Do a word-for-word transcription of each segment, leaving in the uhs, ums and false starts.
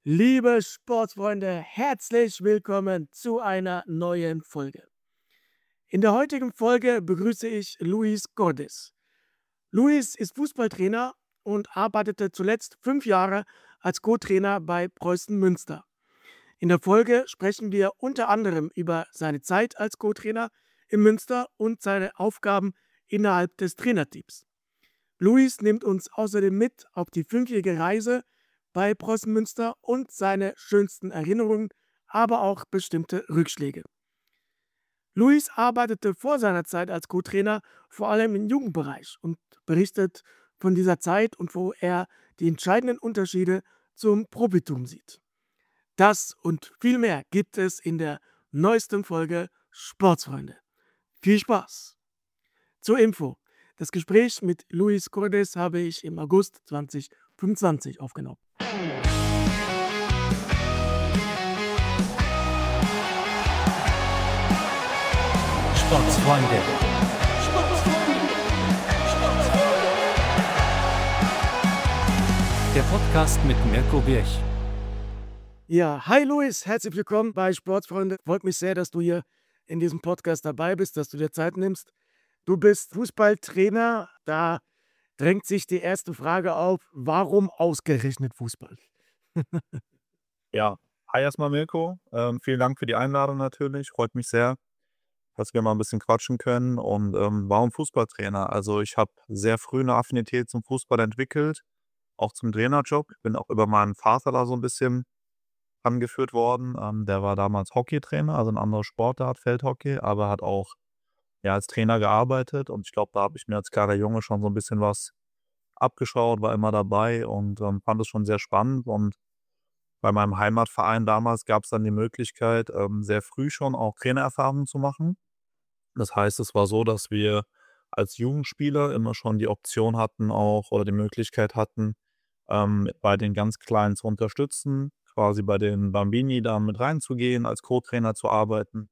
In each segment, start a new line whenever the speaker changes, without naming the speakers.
Liebe Sportsfreunde, herzlich willkommen zu einer neuen Folge. In der heutigen Folge begrüße ich Luis Cordes. Luis ist Fußballtrainer und arbeitete zuletzt fünf Jahre als Co-Trainer bei Preußen Münster. In der Folge sprechen wir unter anderem über seine Zeit als Co-Trainer in Münster und seine Aufgaben innerhalb des Trainerteams. Luis nimmt uns außerdem mit auf die fünfjährige Reise bei Preußen Münster und seine schönsten Erinnerungen, aber auch bestimmte Rückschläge. Luis arbeitete vor seiner Zeit als Co-Trainer vor allem im Jugendbereich und berichtet von dieser Zeit und wo er die entscheidenden Unterschiede zum Profitum sieht. Das und viel mehr gibt es in der neuesten Folge Sportsfreunde. Viel Spaß! Zur Info: Das Gespräch mit Luis Cordes habe ich im August zweitausendfünfundzwanzig aufgenommen.
Sportsfreunde. Der Podcast mit Mirko Birch.
Ja, hi Luis, herzlich willkommen bei Sportsfreunde. Freut mich sehr, dass du hier in diesem Podcast dabei bist, dass du dir Zeit nimmst. Du bist Fußballtrainer, da drängt sich die erste Frage auf: Warum ausgerechnet Fußball?
Ja, hi erstmal Mirko. Ähm, vielen Dank für die Einladung natürlich. Freut mich sehr, dass wir mal ein bisschen quatschen können. Und ähm, warum Fußballtrainer? Also ich habe sehr früh eine Affinität zum Fußball entwickelt, auch zum Trainerjob. Bin auch über meinen Vater da so ein bisschen angeführt worden. Ähm, der war damals Hockeytrainer, also eine andere Sportart, Feldhockey, aber hat auch ja, als Trainer gearbeitet. Und ich glaube, da habe ich mir als kleiner Junge schon so ein bisschen was abgeschaut, war immer dabei und ähm, fand es schon sehr spannend. Und bei meinem Heimatverein damals gab es dann die Möglichkeit, ähm, sehr früh schon auch Trainererfahrungen zu machen. Das heißt, es war so, dass wir als Jugendspieler immer schon die Option hatten auch oder die Möglichkeit hatten, ähm, bei den ganz Kleinen zu unterstützen, quasi bei den Bambini da mit reinzugehen, als Co-Trainer zu arbeiten.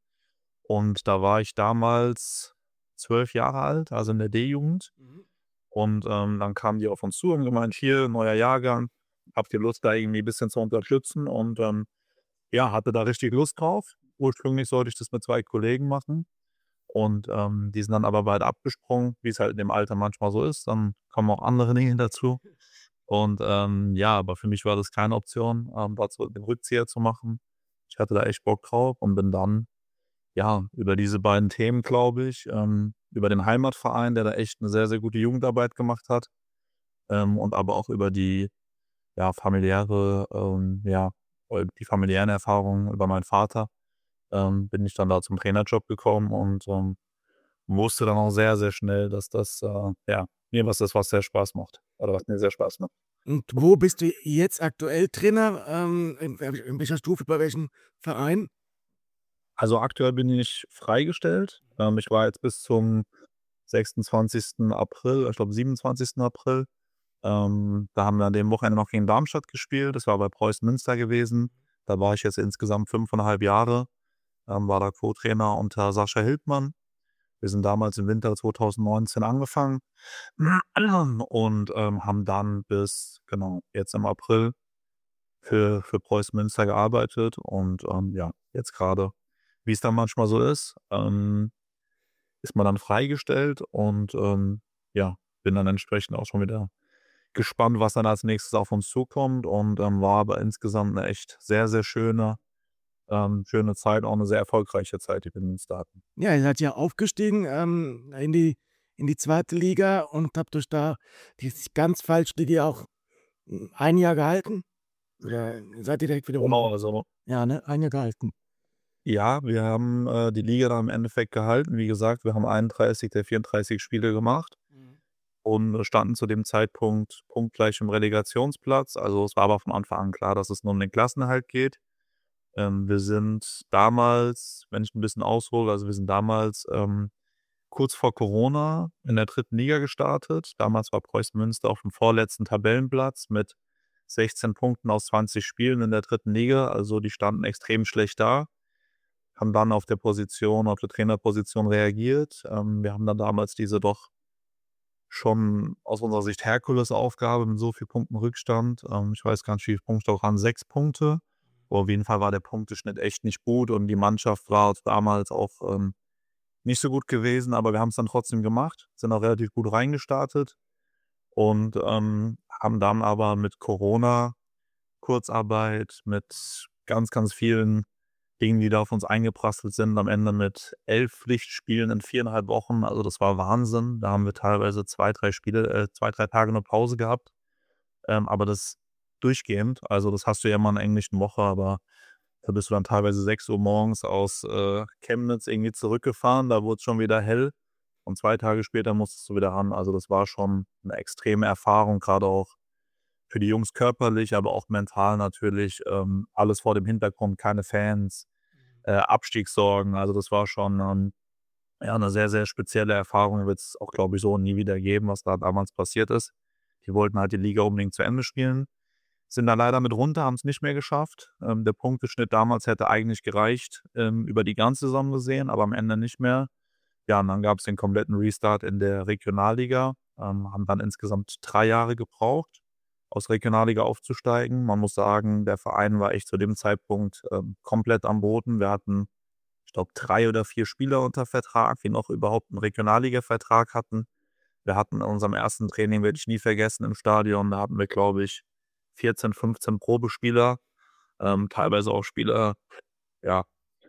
Und da war ich damals zwölf Jahre alt, also in der D-Jugend.
Mhm.
Und ähm, dann kamen die auf uns zu und gemeint: „Hier, neuer Jahrgang, habt ihr Lust, da irgendwie ein bisschen zu unterstützen?“ Und ähm, ja, hatte da richtig Lust drauf. Ursprünglich sollte ich das mit zwei Kollegen machen und ähm, die sind dann aber beide abgesprungen, wie es halt in dem Alter manchmal so ist. Dann kommen auch andere Dinge dazu. Und ähm, ja, aber für mich war das keine Option, ähm, da so den Rückzieher zu machen. Ich hatte da echt Bock drauf und bin dann, ja, über diese beiden Themen, glaube ich, ähm, über den Heimatverein, der da echt eine sehr, sehr gute Jugendarbeit gemacht hat, ähm, und aber auch über die, ja, familiäre, ähm, ja, äh, die familiären Erfahrungen über meinen Vater, ähm, bin ich dann da zum Trainerjob gekommen und ähm, wusste dann auch sehr, sehr schnell, dass das, äh, ja, mir was ist, was sehr Spaß macht oder was mir sehr Spaß macht.
Und wo bist du jetzt aktuell Trainer? Ähm, in, wel- in welcher Stufe, bei welchem Verein?
Also aktuell bin ich freigestellt. Ähm, ich war jetzt bis zum sechsundzwanzigsten April, ich glaube siebenundzwanzigsten April. Ähm, da haben wir an dem Wochenende noch gegen Darmstadt gespielt. Das war bei Preußen Münster gewesen. Da war ich jetzt insgesamt fünfeinhalb Jahre, ähm, war da Co-Trainer unter Sascha Hildmann. Wir sind damals im Winter zweitausendneunzehn angefangen und ähm, haben dann bis, genau, jetzt im April für, für Preußen Münster gearbeitet. Und ähm, ja, jetzt gerade, wie es dann manchmal so ist, ähm, ist man dann freigestellt und ähm, ja, bin dann entsprechend auch schon wieder gespannt, was dann als Nächstes auf uns zukommt und ähm, war aber insgesamt eine echt sehr, sehr schöne ähm, schöne Zeit, auch eine sehr erfolgreiche Zeit, die wir in Münster hatten.
Ja, ihr seid ja aufgestiegen ähm, in die, in die zweite Liga und habt euch da, die ist ganz falsch, die die auch mm, ein Jahr gehalten? Oder seid ihr direkt wieder
Genau,
runter?
also
Ja, ne? Ein Jahr gehalten.
ja, wir haben, äh, die Liga dann im Endeffekt gehalten. Wie gesagt, wir haben einunddreißig der vierunddreißig Spiele gemacht
Mhm.
und äh, standen zu dem Zeitpunkt punktgleich im Relegationsplatz. Also, es war aber von Anfang an klar, dass es nur um den Klassenerhalt geht. Ähm, wir sind damals, wenn ich ein bisschen aushole, also, wir sind damals, ähm, kurz vor Corona in der dritten Liga gestartet. Damals war Preußen Münster auf dem vorletzten Tabellenplatz mit sechzehn Punkten aus zwanzig Spielen in der dritten Liga. Also, die standen extrem schlecht da. Haben dann auf der Position auf der Trainerposition reagiert. Ähm, wir haben dann damals diese doch schon aus unserer Sicht Herkulesaufgabe mit so viel Punkten Rückstand. Ähm, ich weiß gar nicht, wie viele Punkte auch an, sechs Punkte. Aber auf jeden Fall war der Punkteschnitt echt nicht gut und die Mannschaft war damals auch ähm, nicht so gut gewesen, aber wir haben es dann trotzdem gemacht, sind auch relativ gut reingestartet und ähm, haben dann aber mit Corona, Kurzarbeit, mit ganz, ganz vielen Dingen, die da auf uns eingeprasselt sind, am Ende mit elf Pflichtspielen in viereinhalb Wochen. Also das war Wahnsinn. Da haben wir teilweise zwei, drei Spiele, äh, zwei, drei Tage eine Pause gehabt. Ähm, aber das durchgehend. Also das hast du ja mal in einer englischen Woche, aber da bist du dann teilweise sechs Uhr morgens aus äh, Chemnitz irgendwie zurückgefahren. Da wurde es schon wieder hell. Und zwei Tage später musstest du wieder ran. Also das war schon eine extreme Erfahrung, gerade auch für die Jungs körperlich, aber auch mental natürlich. Ähm, alles vor dem Hintergrund, keine Fans, äh, Abstiegssorgen. Also das war schon ähm, ja, eine sehr, sehr spezielle Erfahrung. Wird es auch, glaube ich, so nie wieder geben, was da damals passiert ist. Die wollten halt die Liga unbedingt zu Ende spielen. Sind da leider mit runter, haben es nicht mehr geschafft. Ähm, der Punkteschnitt damals hätte eigentlich gereicht, ähm, über die ganze Saison gesehen, aber am Ende nicht mehr. Ja, und dann gab es den kompletten Restart in der Regionalliga. Ähm, haben dann insgesamt drei Jahre gebraucht, aus Regionalliga aufzusteigen. Man muss sagen, der Verein war echt zu dem Zeitpunkt ähm, komplett am Boden. Wir hatten, ich glaube, drei oder vier Spieler unter Vertrag, die noch überhaupt einen Regionalliga-Vertrag hatten. Wir hatten in unserem ersten Training, werde ich nie vergessen, im Stadion, da hatten wir, glaube ich, vierzehn, fünfzehn Probespieler, ähm, teilweise auch Spieler, ja,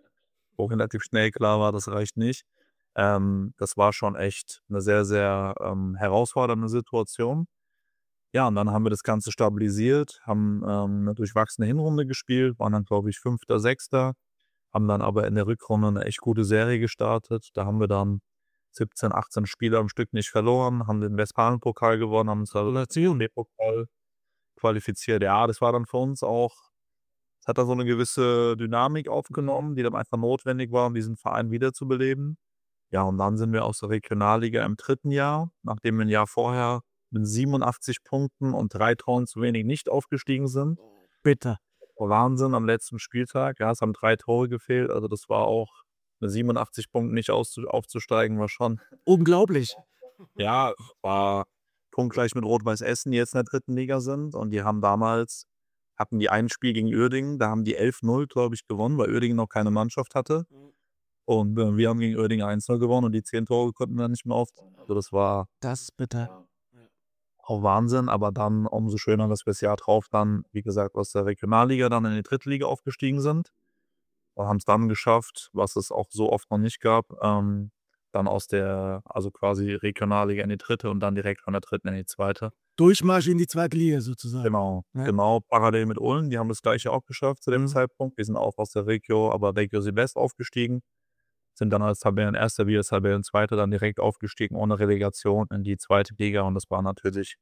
wo relativ schnell klar war, das reicht nicht. Ähm, das war schon echt eine sehr, sehr ähm, herausfordernde Situation. Ja, und dann haben wir das Ganze stabilisiert, haben ähm, eine durchwachsene Hinrunde gespielt, waren dann, glaube ich, Fünfter, Sechster, haben dann aber in der Rückrunde eine echt gute Serie gestartet. Da haben wir dann siebzehn, achtzehn Spiele am Stück nicht verloren, haben den Westfalen-Pokal gewonnen, haben uns da den Pokal qualifiziert. Ja, das war dann für uns auch, es hat da so eine gewisse Dynamik aufgenommen, die dann einfach notwendig war, um diesen Verein wiederzubeleben. Ja, und dann sind wir aus der Regionalliga im dritten Jahr, nachdem wir ein Jahr vorher mit siebenundachtzig Punkten und drei Toren zu wenig nicht aufgestiegen sind.
Bitter.
Wahnsinn am letzten Spieltag. Ja, es haben drei Tore gefehlt. Also das war auch mit siebenundachtzig Punkten nicht auszu aufzusteigen, war schon,
Unglaublich.
ja, war punktgleich mit Rot-Weiß Essen, die jetzt in der dritten Liga sind. Und die haben damals, hatten die ein Spiel gegen Uerdingen, da haben die elf null, glaube ich, gewonnen, weil Uerdingen noch keine Mannschaft hatte. Und äh, wir haben gegen Uerdingen eins null gewonnen und die zehn Tore konnten wir nicht mehr auf. Also das war
Das ist bitter.
auch Wahnsinn, aber dann umso schöner, dass wir das Jahr drauf dann, wie gesagt, aus der Regionalliga dann in die dritte Liga aufgestiegen sind. Und haben es dann geschafft, was es auch so oft noch nicht gab, ähm, dann aus der, also quasi Regionalliga in die dritte und dann direkt von der dritten in die zweite.
Durchmarsch in die zweite Liga sozusagen.
Genau,
Ja.
genau, parallel mit Ulm, die haben das Gleiche auch geschafft zu dem
Mhm.
Zeitpunkt. Wir sind auch aus der Regio, aber Regio Südwest aufgestiegen, sind dann als Tabellenerster wie als Tabellenzweiter dann direkt aufgestiegen ohne Relegation in die zweite Liga und das war natürlich,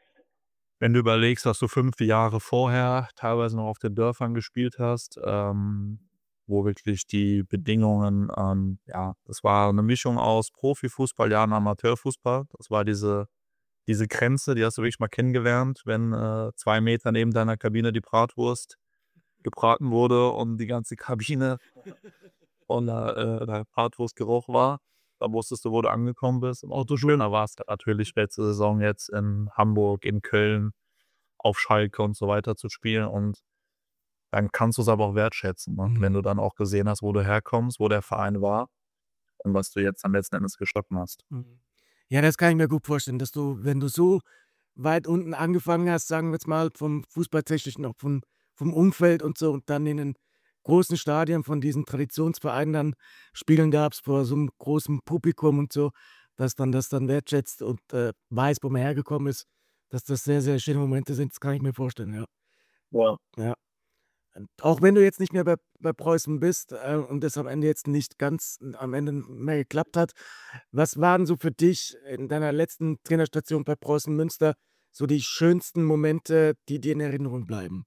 wenn du überlegst, dass du fünf Jahre vorher teilweise noch auf den Dörfern gespielt hast, ähm, wo wirklich die Bedingungen, ähm, ja, das war eine Mischung aus Profifußball, ja, und Amateurfußball. Das war diese diese Grenze, die hast du wirklich mal kennengelernt, wenn, äh, zwei Meter neben deiner Kabine die Bratwurst gebraten wurde und die ganze Kabine voller, äh, der Bratwurstgeruch war. Da wusstest du, wo du angekommen bist. Und umso schöner war es dann natürlich letzte Saison jetzt in Hamburg, in Köln, auf Schalke und so weiter zu spielen und dann kannst du's aber auch wertschätzen, ne?
Mhm.
Wenn du dann auch gesehen hast, wo du herkommst, wo der Verein war und was du jetzt am letzten Endes geschaffen hast.
Mhm. Ja, das kann ich mir gut vorstellen, dass du, wenn du so weit unten angefangen hast, sagen wir jetzt mal vom Fußballtechnischen, auch vom, vom Umfeld und so, und dann in den großen Stadien von diesen Traditionsvereinen dann spielen darfst vor so einem großen Publikum und so, dass dann das dann wertschätzt und äh, weiß, wo man hergekommen ist, dass das sehr, sehr schöne Momente sind, das kann ich mir vorstellen, ja.
Ja.
Ja. Und auch wenn du jetzt nicht mehr bei, bei Preußen bist äh, und das am Ende jetzt nicht ganz am Ende mehr geklappt hat, was waren so für dich in deiner letzten Trainerstation bei Preußen Münster so die schönsten Momente, die dir in Erinnerung bleiben?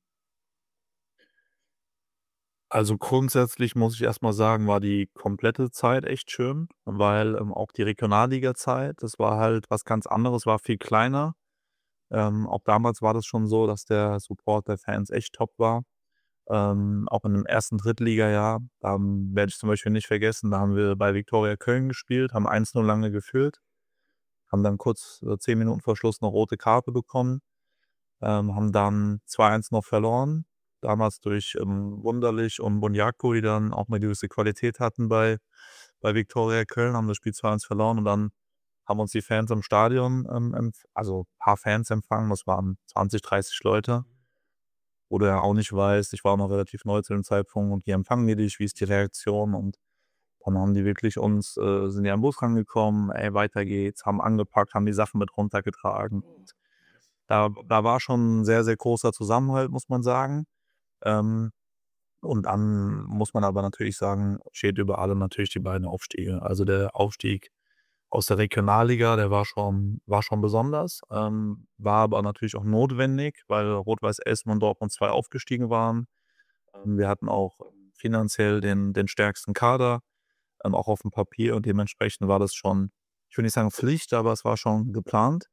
Also, grundsätzlich muss ich erst mal sagen, war die komplette Zeit echt schön, weil, ähm, auch die Regionalligazeit, das war halt was ganz anderes, war viel kleiner. Ähm, auch damals war das schon so, dass der Support der Fans echt top war. Ähm, auch in dem ersten Drittligajahr, da werde ich zum Beispiel nicht vergessen, da haben wir bei Viktoria Köln gespielt, haben eins null lange geführt. haben dann kurz, äh, zehn Minuten vor Schluss 'ne rote Karte bekommen, ähm, haben dann zwei eins noch verloren. Damals durch, ähm, Wunderlich und Boniaco, die dann auch 'ne gewisse Qualität hatten bei bei Viktoria Köln, haben das Spiel zwei eins verloren und dann haben uns die Fans im Stadion, ähm, empf also paar Fans empfangen, das waren zwanzig, dreißig Leute. Wo du ja auch nicht weißt, ich war auch noch relativ neu zu dem Zeitpunkt und wie empfangen die dich, wie ist die Reaktion? Und dann haben die wirklich uns äh, sind die am Bus rangekommen: „Ey, weiter geht's“, haben angepackt, haben die Sachen mit runtergetragen.
Oh,
Und
nice.
da da war schon 'n sehr, sehr großer Zusammenhalt, muss man sagen. Ähm, und dann muss man aber natürlich sagen, steht über allem natürlich die beiden Aufstiege. Also, der Aufstieg aus der Regionalliga, der war schon war schon besonders, ähm, war aber natürlich auch notwendig, weil Rot-Weiß Essen und Dortmund zwei aufgestiegen waren. Ähm, wir hatten auch finanziell den den stärksten Kader, ähm, auch aufm Papier und dementsprechend war das schon, ich will nicht sagen Pflicht, aber es war schon geplant.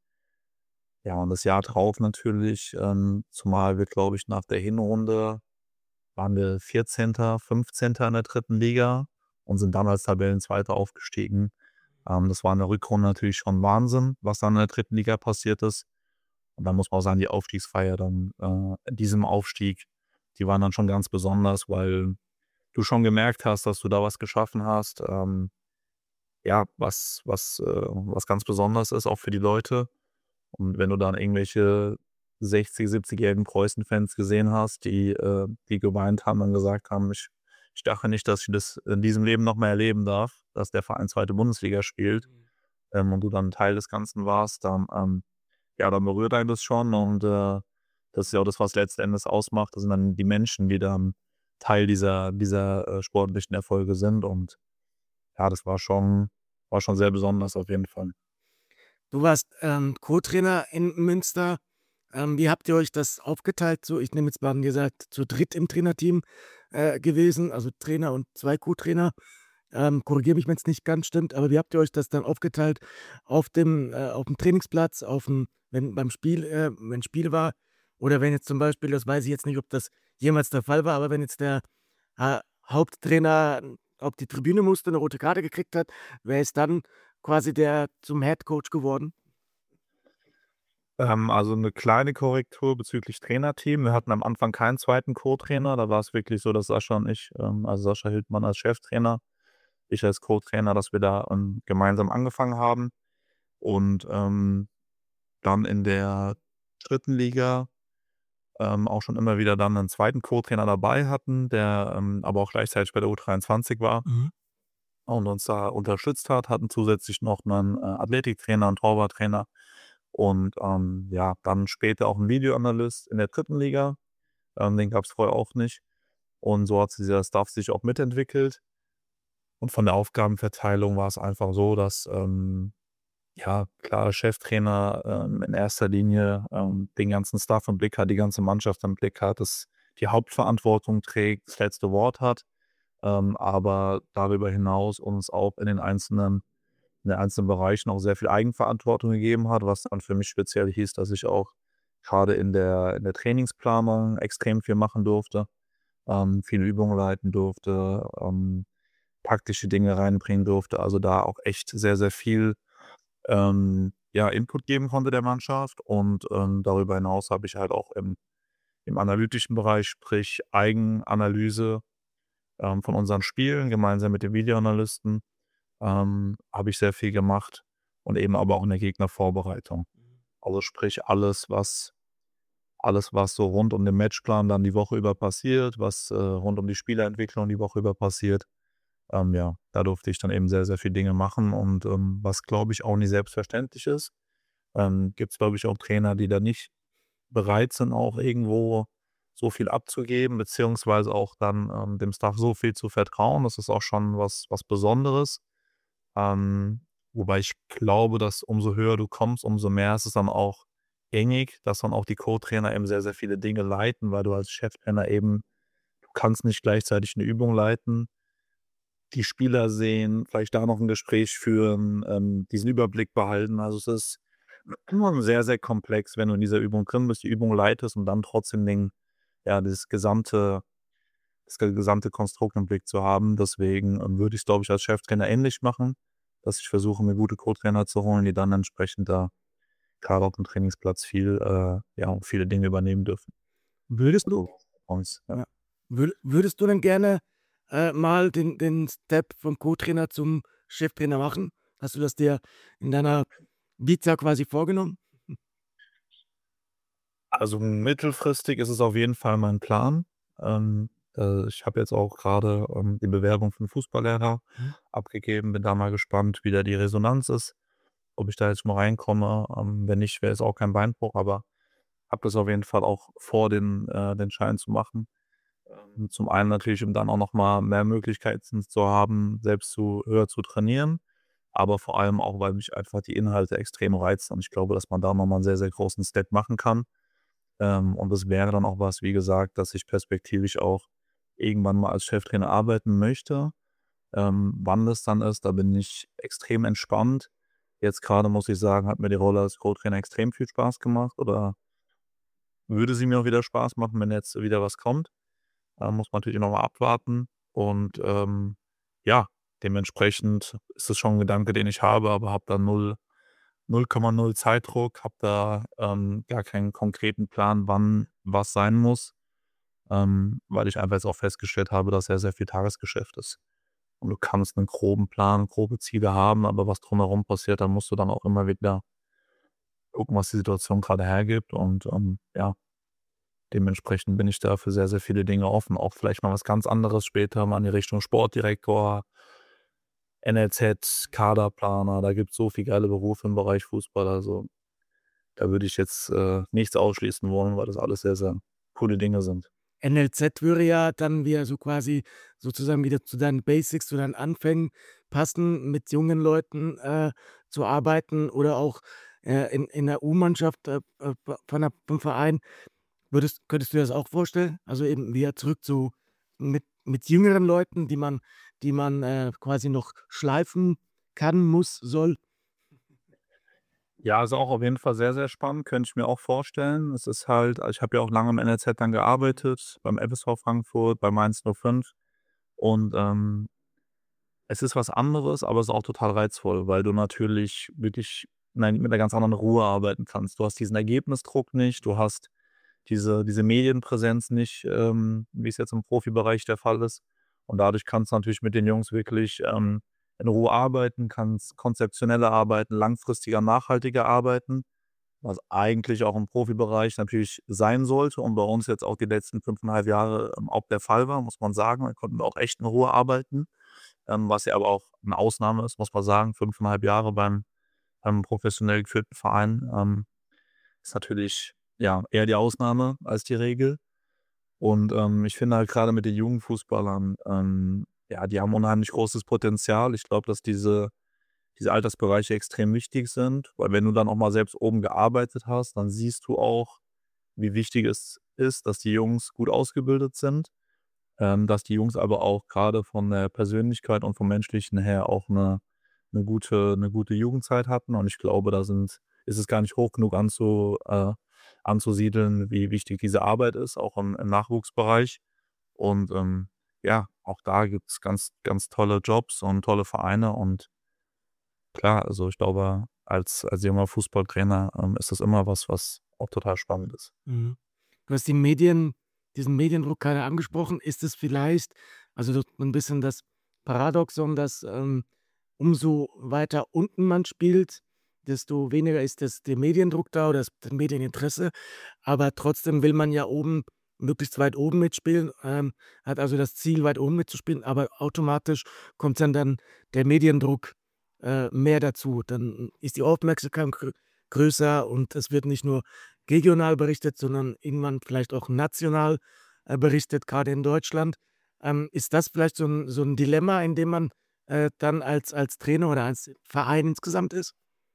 Ja, und das Jahr drauf natürlich, ähm, zumal wir, glaube ich, nach der Hinrunde waren wir vierzehnter, fünfzehnter in der dritten Liga und sind dann als Tabellenzweiter aufgestiegen. Ähm, das war in der Rückrunde natürlich schon Wahnsinn, was dann in der dritten Liga passiert ist. Und dann muss man auch sagen, die Aufstiegsfeier dann, äh, in diesem Aufstieg, die waren dann schon ganz besonders, weil du schon gemerkt hast, dass du da was geschaffen hast, ähm, ja, was was, äh was ganz besonders ist, auch für die Leute. Und wenn du dann irgendwelche sechzig, siebzigjährigen Preußen-Fans gesehen hast, die äh, die geweint haben und gesagt haben: „Ich ich dachte nicht, dass ich das in diesem Leben noch mal erleben darf, dass der Verein zweite Bundesliga spielt“,
Mhm.
ähm, und du dann Teil des Ganzen warst, dann, ähm ja, dann berührt einen das schon und, äh, das ist ja auch das, was letzten Endes ausmacht. Das sind dann die Menschen, die dann Teil dieser dieser, äh, sportlichen Erfolge sind und ja, das war schon war schon sehr besonders auf jeden Fall.
Du warst, ähm, Co-Trainer in Münster. Ähm, wie habt ihr euch das aufgeteilt? So, ich nehme jetzt mal an, ihr seid zu dritt im Trainerteam, äh, gewesen, also Trainer und zwei Co-Trainer. Ähm, korrigiere mich, wenn's nicht ganz stimmt, aber wie habt ihr euch das dann aufgeteilt auf dem äh, aufm Trainingsplatz, aufm wenn beim Spiel äh, wenn Spiel war? Oder wenn jetzt zum Beispiel, das weiß ich jetzt nicht, ob das jemals der Fall war, aber wenn jetzt der, äh, Haupttrainer auf die Tribüne musste, 'ne rote Karte gekriegt hat, wer ist dann quasi der zum Headcoach geworden?
Ähm, also 'ne kleine Korrektur bezüglich Trainerteam. Wir hatten am Anfang keinen zweiten
Mhm.
Co-Trainer. Da war's wirklich so, dass Sascha und ich ähm, also Sascha Hildmann als Cheftrainer, ich als Co-Trainer, dass wir da, ähm, gemeinsam angefangen haben. Und, ähm, dann in der dritten Liga, ähm, auch schon immer wieder dann 'nen zweiten Co-Trainer dabei hatten, der, ähm, aber auch gleichzeitig bei der U dreiundzwanzig war
Mhm.
und uns da unterstützt hat, hatten zusätzlich noch 'nen, äh, Athletiktrainer und Torwarttrainer und, ähm, ja, dann später auch 'n Videoanalyst in der dritten Liga. Ähm, den gab's vorher auch nicht. Und so hat sich dieser Staff sich auch mitentwickelt. Und von der Aufgabenverteilung war's einfach so, dass, ähm, ja, klar, Cheftrainer, ähm, in erster Linie, ähm, den ganzen Staff im Blick hat, die ganze Mannschaft im Blick hat, dass die Hauptverantwortung trägt, das letzte Wort hat, ähm, aber darüber hinaus uns auch in den einzelnen in den einzelnen Bereichen auch sehr viel Eigenverantwortung gegeben hat, was dann für mich speziell hieß, dass ich auch grade in der in der Trainingsplanung extrem viel machen durfte, ähm, viele Übungen leiten durfte, ähm, taktische Dinge reinbringen durfte, also da auch echt sehr, sehr viel, ähm, ja, Input geben konnte der Mannschaft. Und, ähm, darüber hinaus habe ich halt auch im im analytischen Bereich, sprich Eigenanalyse, ähm, von unseren Spielen gemeinsam mit dem Videoanalysten, ähm, habe ich sehr viel gemacht und eben aber auch in der Gegnervorbereitung.
Mhm.
Also sprich alles, was alles, was so rund um den Matchplan dann die Woche über passiert, was, äh, rund um die Spielerentwicklung die Woche über passiert. Ähm, ja, da durfte ich dann eben sehr, sehr viel Dinge machen und, ähm, was, glaube ich, auch nicht selbstverständlich ist. Ähm, gibt's, glaube ich, auch Trainer, die da nicht bereit sind, auch irgendwo so viel abzugeben, beziehungsweise auch dann, ähm, dem Staff so viel zu vertrauen. Das ist auch schon was was Besonderes. Ähm, wobei ich glaube, dass umso höher du kommst, umso mehr ist es dann auch gängig, dass dann auch die Co-Trainer eben sehr, sehr viele Dinge leiten, weil du als Cheftrainer eben du kannst nicht gleichzeitig 'ne Übung leiten die Spieler sehen, vielleicht da noch 'n Gespräch führen, ähm, diesen Überblick behalten. Also, es ist sehr, sehr komplex, wenn du in dieser Übung drin bist, die Übung leitest und dann trotzdem den ja, das gesamte das ge gesamte Konstrukt im Blick zu haben. Deswegen, ähm, würde ich's, glaube ich, als Cheftrainer ähnlich machen. dass ich versuche, mir gute Co-Trainer zu holen, die dann entsprechend da grade auf dem Trainingsplatz viel, äh ja, viele Dinge übernehmen dürfen.
Würdest du
Also, uns, ja.
ja. Wür würdest du denn gerne, äh, mal den den Step vom Co-Trainer zum Cheftrainer machen? Hast du das dir in deiner Vita quasi vorgenommen?
Also, mittelfristig ist es auf jeden Fall mein Plan. Ähm, äh, ich habe jetzt auch grade, ähm, die Bewerbung für 'n Fußballlehrer
Mhm.
abgegeben. Bin da mal gespannt, wie da die Resonanz ist, ob ich da jetzt mal reinkomme. Ähm, wenn nicht, wäre es auch kein Beinbruch, aber habe das auf jeden Fall auch vor, den äh, den Schein zu machen. Ähm, zum einen natürlich, um dann auch noch mal mehr Möglichkeiten zu haben, selbst zu höher zu trainieren, aber vor allem auch, weil mich einfach die Inhalte extrem reizen und ich glaube, dass man da noch mal 'n sehr, sehr großen Step machen kann. Ähm, und das wäre dann auch was, wie gesagt, dass ich perspektivisch auch irgendwann mal als Cheftrainer arbeiten möchte. Ähm, wann das dann ist, da bin ich extrem entspannt. Jetzt grade muss ich sagen, hat mir die Rolle als Co-Trainer extrem viel Spaß gemacht oder würde sie mir auch wieder Spaß machen, wenn jetzt wieder was kommt. Da muss man natürlich noch mal abwarten und, ähm, ja, dementsprechend ist das schon 'n Gedanke, den ich habe, aber habe da null null Komma null Zeitdruck, habe da, ähm, gar keinen konkreten Plan, wann was sein muss, ähm, weil ich einfach jetzt auch festgestellt habe, dass sehr, sehr viel Tagesgeschäft ist. Und du kannst 'nen groben Plan, grobe Ziele haben, aber was drumherum passiert, da musst du dann auch immer wieder gucken, was die Situation grade hergibt und, ähm, ja, dementsprechend bin ich da für sehr, sehr viele Dinge offen. Auch vielleicht mal was ganz anderes später, mal in die Richtung Sportdirektor N L Z, Kaderplaner, da gibt's so viel geile Berufe im Bereich Fußball. Also, da würde ich jetzt, äh, nichts ausschließen wollen, weil das alles sehr, sehr coole Dinge sind.
N L Z würde ja dann wieder so quasi sozusagen wieder zu deinen Basics, zu deinen Anfängen passen, mit jungen Leuten, äh, zu arbeiten oder auch, äh, in in der U-Mannschaft, äh, äh, von der vom Verein. Würdest könntest du dir das auch vorstellen? Also, eben wieder zurück zu mit mit jüngeren Leuten, die man die man, äh, quasi noch schleifen kann, muss, soll?
Ja, ist auch auf jeden Fall sehr, sehr spannend, könnte ich mir auch vorstellen. Es ist halt ich habe ja auch lange im N L Z dann gearbeitet, beim F S V Frankfurt, bei Mainz 05 und, ähm es ist was anderes, aber es ist auch total reizvoll, weil du natürlich wirklich, nein, mit 'ner ganz anderen Ruhe arbeiten kannst. Du hast diesen Ergebnisdruck nicht, du hast diese diese Medienpräsenz nicht, ähm, wie es jetzt im Profibereich der Fall ist. Und dadurch kannst du natürlich mit den Jungs wirklich, ähm, in Ruhe arbeiten, kannst konzeptioneller arbeiten, langfristiger, nachhaltiger arbeiten, was eigentlich auch im Profibereich natürlich sein sollte und bei uns jetzt auch die letzten fünf Komma fünf Jahre, ähm, auch der Fall war, muss man sagen. Da konnten wir auch echt in Ruhe arbeiten, ähm, was ja aber auch 'ne Ausnahme ist, muss man sagen. fünf Komma fünf Jahre beim beim professionell geführten Verein, ähm, ist natürlich, ja, eher die Ausnahme als die Regel. Und, ähm, ich finde halt grade mit den jungen Fußballern, ähm, ja, die haben unheimlich großes Potenzial. Ich glaube, dass diese diese Altersbereiche extrem wichtig sind, weil wenn du dann auch mal selbst oben gearbeitet hast, dann siehst du auch, wie wichtig es ist, dass die Jungs gut ausgebildet sind, ähm, dass die Jungs aber auch grade von der Persönlichkeit und vom Menschlichen her auch 'ne 'ne gute 'ne gute Jugendzeit hatten. Und ich glaube, da sind ist es gar nicht hoch genug anzu äh, anzusiedeln, wie wichtig diese Arbeit ist, auch im im Nachwuchsbereich. Und, ähm, ja, auch da gibt's ganz, ganz tolle Jobs und tolle Vereine und klar, also, ich glaube, als als junger Fußballtrainer, ähm, ist das immer was, was auch total spannend ist.
Mhm. Du hast die Medien diesen Mediendruck grade angesprochen. Ist es vielleicht also, so 'n bisschen das Paradoxon, dass, ähm, umso weiter unten man spielt, desto weniger ist das der Mediendruck da oder das das Medieninteresse, aber trotzdem will man ja oben möglichst weit oben mitspielen, ähm, hat also das Ziel, weit oben mitzuspielen, aber automatisch kommt dann dann der Mediendruck, äh, mehr dazu. Dann ist die Aufmerksamkeit grö größer und es wird nicht nur regional berichtet, sondern irgendwann vielleicht auch national, äh, berichtet, grade in Deutschland. Ähm, ist das vielleicht so 'n so 'n Dilemma, in dem man, äh, dann als als Trainer oder als Verein insgesamt ist?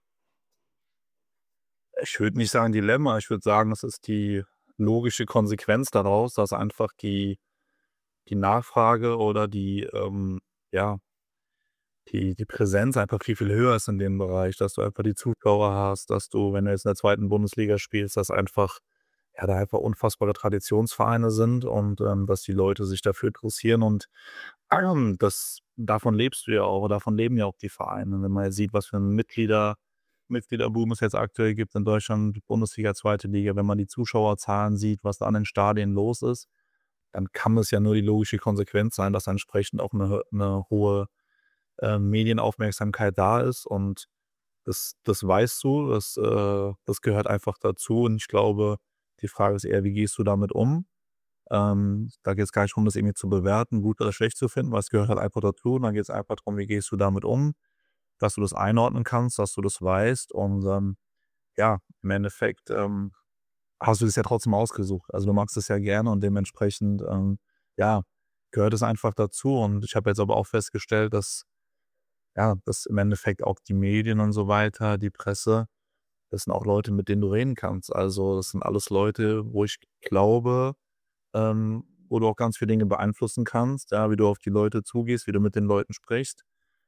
Ich würde nicht sagen Dilemma, ich würde sagen, das ist die logische Konsequenz daraus, dass einfach die die Nachfrage oder die, ähm, ja die die Präsenz einfach viel, viel höher ist in dem Bereich, dass du einfach die Zuschauer hast, dass du, wenn du jetzt in der zweiten Bundesliga spielst, dass einfach ja, da einfach unfassbare Traditionsvereine sind und, ähm, dass die Leute sich dafür interessieren und das davon lebst du ja auch, davon leben ja auch die Vereine. Wenn man jetzt sieht, was für 'n Mitglieder Mitgliederboom es jetzt aktuell gibt in Deutschland, Bundesliga, zweite Liga, wenn man die Zuschauerzahlen sieht, was da an den Stadien los ist, dann kann es ja nur die logische Konsequenz sein, dass entsprechend auch 'ne 'ne hohe, ähm, Medienaufmerksamkeit da ist und das das weißt du, das äh, das gehört einfach dazu und ich glaube, die Frage ist eher: Wie gehst du damit um? Ähm, da geht's gar nicht drum, das irgendwie zu bewerten, gut oder schlecht zu finden, weil es gehört halt einfach dazu und dann geht's einfach drum, wie gehst du damit um, dass du das einordnen kannst, dass du das weißt und, ähm, ja, im Endeffekt, ähm, hast du das ja trotzdem ausgesucht. Also, du magst es ja gerne und dementsprechend, ähm, ja, gehört es einfach dazu und ich habe jetzt aber auch festgestellt, dass ja, dass im Endeffekt auch die Medien und so weiter, die Presse, das sind auch Leute, mit denen du reden kannst. Also, das sind alles Leute, wo ich glaube, ähm, wo du auch ganz viele Dinge beeinflussen kannst, ja, wie du auf die Leute zugehst, wie du mit den Leuten sprichst.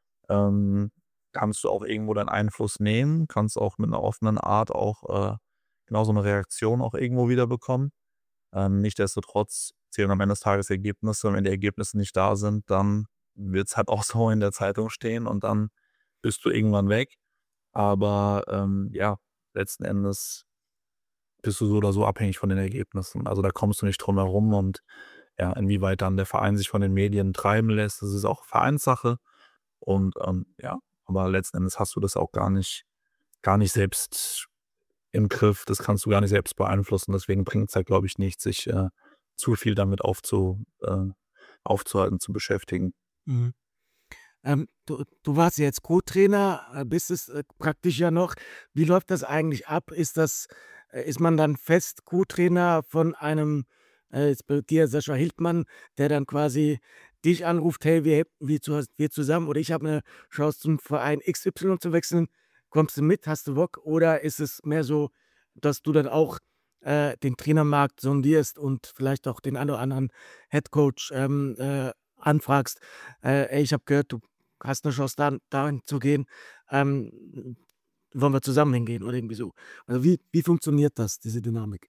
Ähm, kannst du auch irgendwo deinen Einfluss nehmen, kannst auch mit 'ner offenen Art auch, äh, genau so 'ne Reaktion auch irgendwo wiederbekommen. Ähm, nichtsdestotrotz zählen am Ende des Tages Ergebnisse und wenn die Ergebnisse nicht da sind, dann wird's halt auch so in der Zeitung stehen und dann bist du irgendwann weg. Aber, ähm, ja, letzten Endes bist du so oder so abhängig von den Ergebnissen. Also, da kommst du nicht drum herum und ja, inwieweit dann der Verein sich von den Medien treiben lässt, das ist auch Vereinssache und, ähm, ja, aber letzten Endes hast du das auch gar nicht gar nicht selbst im Griff. Das kannst du gar nicht selbst beeinflussen. Deswegen bringt's halt, glaube ich, nichts, sich, äh, zu viel damit aufzu äh, aufzuhalten, zu beschäftigen.
Mhm. Ähm, du du warst ja jetzt Co-Trainer, äh, bist es, äh, praktisch ja noch. Wie läuft das eigentlich ab? Ist das äh, ist man dann fest Co-Trainer von einem, äh, jetzt bei dir Sascha Hildmann, der dann quasi dich anruft: „Hey, wir wir zu wir zusammen oder ich habe 'ne Chance zum Verein X Y zu wechseln. Kommst du mit? Hast du Bock?“ Oder ist es mehr so, dass du dann auch, äh, den Trainermarkt sondierst und vielleicht auch den einen oder anderen Headcoach, ähm, äh, anfragst: „Äh, ey, ich habe gehört, du hast 'ne Chance, da dahin zu gehen. Ähm, wollen wir zusammen hingehen?“ Oder irgendwie so. Also, wie wie funktioniert das, diese Dynamik?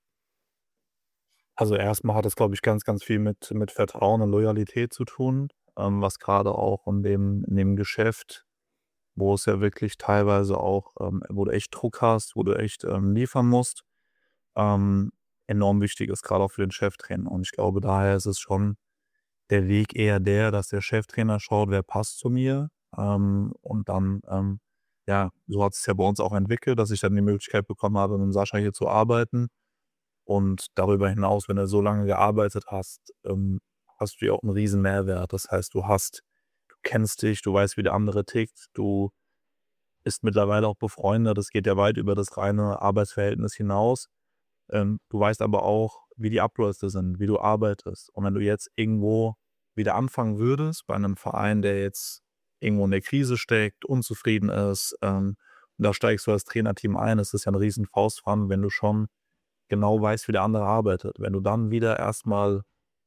Also, erst mal hat das, glaube ich, ganz, ganz viel mit mit Vertrauen und Loyalität zu tun, ähm, was grade auch in dem in dem Geschäft, wo es ja wirklich teilweise auch ähm, wo du echt Druck hast, wo du echt, ähm, liefern musst, ähm, enorm wichtig ist, grade auch für den Cheftrainer. Und ich glaube, daher ist es schon der Weg eher der, dass der Cheftrainer schaut: „Wer passt zu mir?“ Ähm, und dann, ähm, ja, so hat sich's ja bei uns auch entwickelt, dass ich dann die Möglichkeit bekommen habe, mit'm Sascha hier zu arbeiten. Und darüber hinaus, wenn du so lange gearbeitet hast, ähm, hast du ja auch 'n riesen Mehrwert. Das heißt, du hast du kennst dich, du weißt, wie der andere tickt, du bist mittlerweile auch befreundet. Das geht ja weit über das reine Arbeitsverhältnis hinaus. Ähm, du weißt aber auch, wie die Abläufe sind, wie du arbeitest. Und wenn du jetzt irgendwo wieder anfangen würdest bei 'nem Verein, der jetzt irgendwo in der Krise steckt, unzufrieden ist, ähm, und da steigst du als Trainerteam ein, das ist ja 'n riesen Faustpfand, wenn du schon genau weißt, wie der andere arbeitet. Wenn du dann wieder erst mal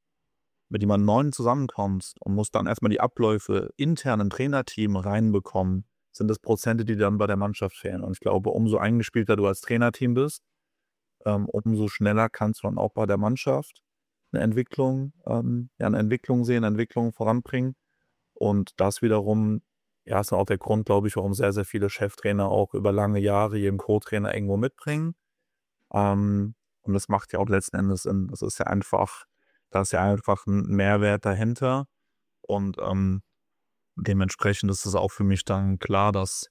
mit jemand Neuen zusammenkommst und musst dann erst mal die Abläufe intern im Trainerteam reinbekommen, sind das Prozente, die dann bei der Mannschaft fehlen. Und ich glaube, umso eingespielter du als Trainerteam bist, ähm, umso schneller kannst du dann auch bei der Mannschaft 'ne Entwicklung ähm, ja, 'ne Entwicklung sehen, Entwicklung voranbringen. Und das wiederum, ja, ist dann auch der Grund, glaube ich, warum sehr, sehr viele Cheftrainer auch über lange Jahre ihren Co-Trainer irgendwo mitbringen. Ähm, und das macht ja auch letzten Endes Sinn. Das ist ja einfach da ist ja einfach 'n Mehrwert dahinter. Und, ähm, dementsprechend ist es auch für mich dann klar, dass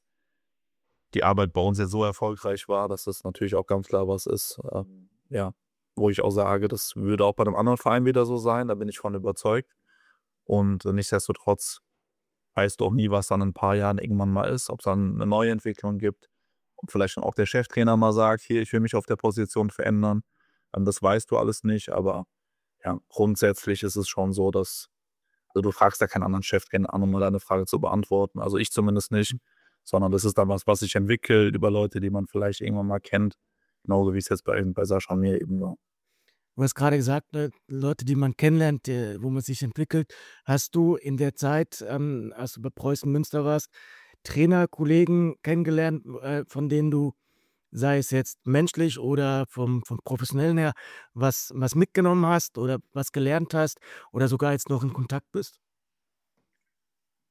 die Arbeit bei uns ja so erfolgreich war, dass das natürlich auch ganz klar was ist, ähm, ja, wo ich auch sage, das würde auch bei 'nem anderen Verein wieder so sein, da bin ich von überzeugt. Und nichtsdestotrotz weißt du auch nie, was dann in 'n paar Jahren irgendwann mal ist, ob's dann 'ne neue Entwicklung gibt und vielleicht dann auch der Cheftrainer mal sagt: „Hier, ich will mich auf der Position verändern.“ Ähm, das weißt du alles nicht, aber ja, grundsätzlich ist es schon so, dass also, du fragst ja keinen anderen Cheftrainer an, um mal deine Frage zu beantworten. Also, ich zumindest nicht, sondern das ist dann was, was sich entwickelt über Leute, die man vielleicht irgendwann mal kennt, genauso wie es jetzt bei bei Sascha und mir eben war.
Du hast grade gesagt, ne, Leute, die man kennenlernt, äh, wo man sich entwickelt. Hast du in der Zeit, ähm, als du bei Preußen Münster warst, Trainer, Kollegen kennengelernt, äh, von denen du, sei es jetzt menschlich oder vom vom Professionellen her, was was mitgenommen hast oder was gelernt hast oder sogar jetzt noch in Kontakt bist?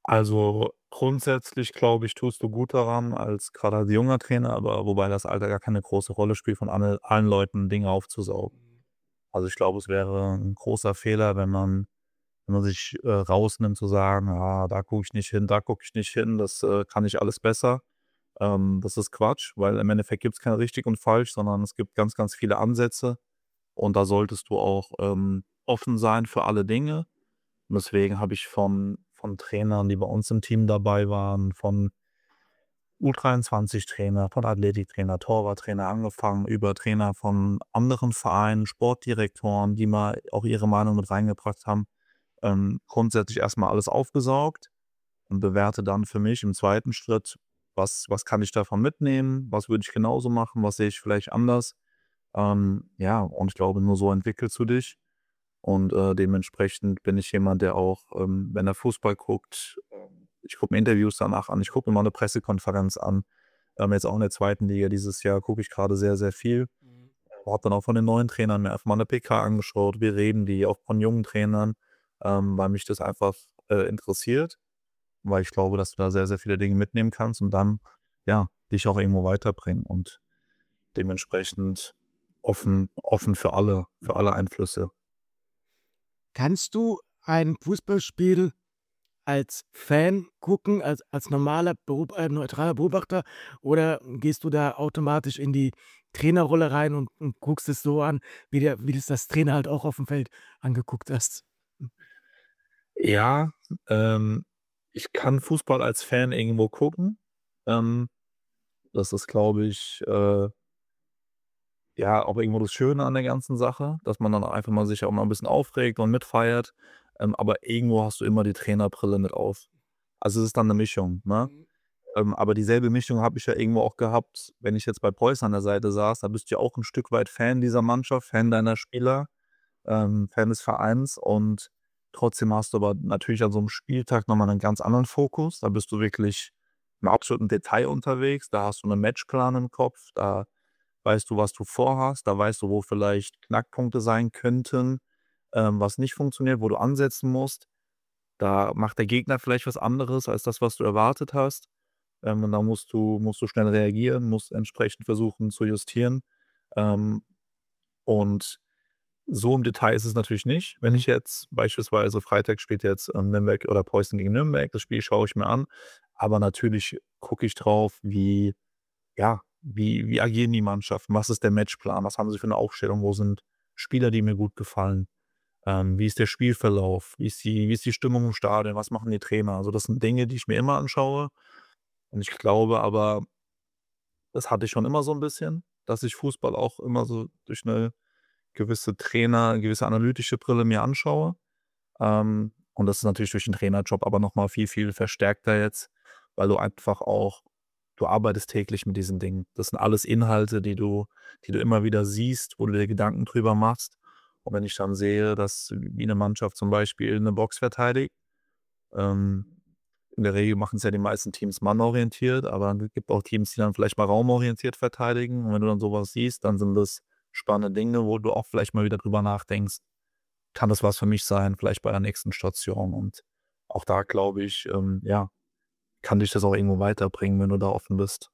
Also, grundsätzlich glaube ich, tust du gut daran als grade als junger Trainer, aber wobei das Alter gar keine große Rolle spielt, von alle allen Leuten Dinge aufzusaugen. Also, ich glaube, es wäre 'n großer Fehler, wenn man wenn man sich, äh, rausnimmt zu sagen: „Ah, da gucke ich nicht hin, da gucke ich nicht hin, das, äh, kann ich alles besser.“ Ähm, das ist Quatsch, weil im Endeffekt gibt's kein richtig und falsch, sondern es gibt ganz, ganz viele Ansätze und da solltest du auch, ähm, offen sein für alle Dinge. Und deswegen habe ich von von Trainern, die bei uns im Team dabei waren, von U dreiundzwanzig-Trainer, von Athletiktrainer, Torwarttrainer angefangen, über Trainer von anderen Vereinen, Sportdirektoren, die mal auch ihre Meinung mit reingebracht haben, ähm, grundsätzlich erst mal alles aufgesaugt und bewerte dann für mich im zweiten Schritt, was was kann ich davon mitnehmen? Was würde ich genauso machen? Was sehe ich vielleicht anders? Ähm, ja, und ich glaube, nur so entwickelst du dich und, äh, dementsprechend bin ich jemand, der auch, ähm, wenn er Fußball guckt ähm, ich gucke mir Interviews danach an, ich gucke mir mal 'ne Pressekonferenz an. Ähm, jetzt auch in der zweiten Liga dieses Jahr gucke ich grade sehr, sehr viel.
Mhm.
Habe dann auch von den neuen Trainern mir einfach mal 'ne PK angeschaut. Wie reden die? Auch von jungen Trainern, ähm, weil mich das einfach, äh, interessiert, weil ich glaube, dass du da sehr, sehr viele Dinge mitnehmen kannst und dann, ja, dich auch irgendwo weiterbringen und dementsprechend offen offen für alle für alle Einflüsse.
Kannst du ein Fußballspiel als Fan gucken, als als normaler beob äh, neutraler Beobachter oder gehst du da automatisch in die Trainerrolle rein und und guckst es so an, wie der wie du's das Trainer halt auch aufm Feld angeguckt hast? Hm.
Ja, ähm, ich kann Fußball als Fan irgendwo gucken. Ähm, das ist, glaube ich, äh ja, auch irgendwo das Schöne an der ganzen Sache, dass man dann einfach mal sich auch mal 'n bisschen aufregt und mitfeiert, ähm, aber irgendwo hast du immer die Trainerbrille mit auf. Also, es ist dann 'ne Mischung, ne?
Mhm.
Ähm, aber dieselbe Mischung habe ich ja irgendwo auch gehabt, wenn ich jetzt bei Preuß an der Seite saß, da bist du ja auch 'n Stück weit Fan dieser Mannschaft, Fan deiner Spieler, ähm, Fan des Vereins und trotzdem hast du aber natürlich an so 'nem Spieltag noch mal 'nen ganz anderen Fokus. Da bist du wirklich im absoluten Detail unterwegs, da hast du 'nen Matchplan im Kopf, da weißt du, was du vorhast, da weißt du, wo vielleicht Knackpunkte sein könnten, ähm, was nicht funktioniert, wo du ansetzen musst. Da macht der Gegner vielleicht was anderes als das, was du erwartet hast, ähm, und da musst du musst du schnell reagieren, musst entsprechend versuchen zu justieren. Ähm, und so im Detail ist es natürlich nicht. Wenn ich jetzt beispielsweise Freitag spielt jetzt, ähm, Nürnberg oder Preußen gegen Nürnberg, das Spiel schaue ich mir an, aber natürlich gucke ich drauf, wie ja, wie wie agieren die Mannschaften? Was ist der Matchplan? Was haben sie für 'ne Aufstellung? Wo sind Spieler, die mir gut gefallen? Ähm, wie ist der Spielverlauf? Wie ist die wie ist die Stimmung im Stadion? Was machen die Trainer? Also, das sind Dinge, die ich mir immer anschaue und ich glaube aber das hatte ich schon immer so 'n bisschen, dass ich Fußball auch immer so durch 'ne gewisse Trainer gewisse analytische Brille mir anschaue. Ähm, und das ist natürlich durch den Trainerjob aber noch mal viel, viel verstärkter jetzt, weil du einfach auch du arbeitest täglich mit diesen Dingen. Das sind alles Inhalte, die du die du immer wieder siehst, wo du dir Gedanken drüber machst. Und wenn ich dann sehe, dass wie 'ne Mannschaft zum Beispiel 'ne Box verteidigt, ähm, in der Regel machen's ja die meisten Teams mannorientiert, aber es gibt auch Teams, die dann vielleicht mal raumorientiert verteidigen. Und wenn du dann so was siehst, dann sind das spannende Dinge, wo du auch vielleicht mal wieder drüber nachdenkst: „Kann das was für mich sein, vielleicht bei der nächsten Station?“ Und auch da glaube ich, ähm, ja, kann dich das auch irgendwo weiterbringen, wenn du da offen bist.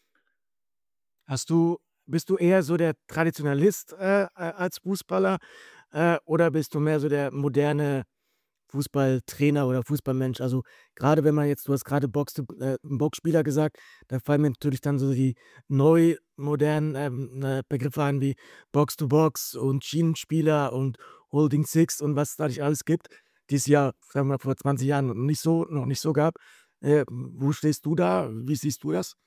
Hast du bist du eher so der Traditionalist, äh, a als Fußballer, äh, oder bist du mehr so der moderne Fußballtrainer oder Fußballmensch? Also, grade wenn man jetzt du hast grade Box to äh, Boxspieler gesagt, da fallen mir natürlich dann so die neu modernen, ähm, äh, Begriffe ein wie Box to Box und Schienenspieler und Holding Six und was es da nicht alles gibt, die es ja, sagen wir mal, vor zwanzig Jahren noch nicht so noch nicht so gab. Äh, wo stehst du da? Wie siehst du das?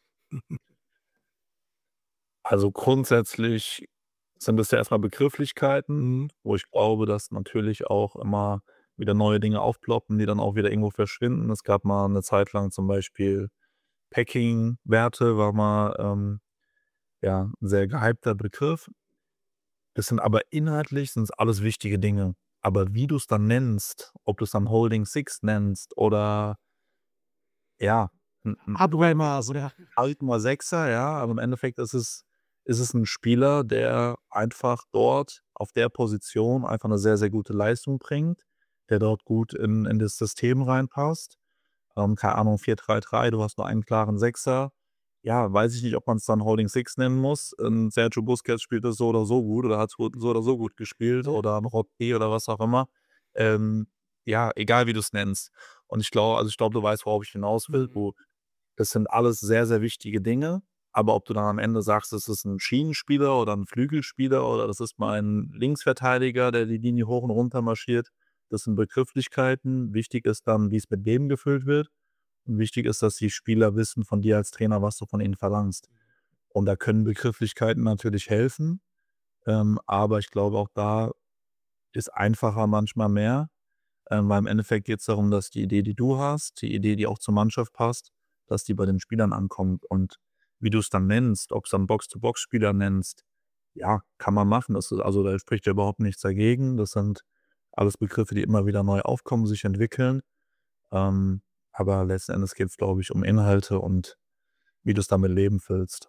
Also, grundsätzlich sind das ja erst mal Begrifflichkeiten,
Mhm.
wo ich glaube, dass natürlich auch immer wieder neue Dinge aufploppen, die dann auch wieder irgendwo verschwinden. Es gab mal 'ne Zeit lang zum Beispiel Packing-Werte war mal, ähm, ja, 'n sehr gehypter Begriff. Das sind aber inhaltlich sind's alles wichtige Dinge. Aber wie du's dann nennst, ob du's dann Holding Six nennst oder ja, 'n 'n
oder?
halt mal Sechser, ja, aber im Endeffekt ist es ist es 'n Spieler, der einfach dort auf der Position einfach 'ne sehr, sehr gute Leistung bringt, der dort gut in in das System reinpasst. ähm, keine Ahnung, vier drei drei, du hast nur einen klaren Sechser. Ja, weiß ich nicht, ob man es dann Holding Six nennen muss. Ähm, Sergio Busquets spielt das so oder so gut oder hat so so oder so gut gespielt
Ja.
oder 'n Roque oder was auch immer. Ähm, ja, egal wie du es nennst. Und ich glaube also, ich glaube, du weißt, worauf ich hinaus will.
Mhm.
Du Das sind alles sehr, sehr wichtige Dinge, aber ob du dann am Ende sagst, das ist ein Schienenspieler oder ein Flügelspieler oder das ist mal ein Linksverteidiger, der die Linie hoch und runter marschiert, das sind Begrifflichkeiten. Wichtig ist dann, wie es mit Leben gefüllt wird. Und wichtig ist, dass die Spieler wissen von dir als Trainer, was du von ihnen verlangst. Und da können Begrifflichkeiten natürlich helfen, ähm, aber ich glaube, auch da ist einfacher manchmal mehr, ähm, weil im Endeffekt geht es darum, dass die Idee, die du hast, die Idee, die auch zur Mannschaft passt, dass die bei den Spielern ankommt. Und wie du es dann nennst, ob ob's dann Box-to-Box-Spieler nennst, ja, kann man machen. Das ist also da spricht ja überhaupt nichts dagegen. Das sind alles Begriffe, die immer wieder neu aufkommen, sich entwickeln. Ähm, aber letzten Endes geht es, glaube ich, um Inhalte und wie du es dann mit Leben füllst.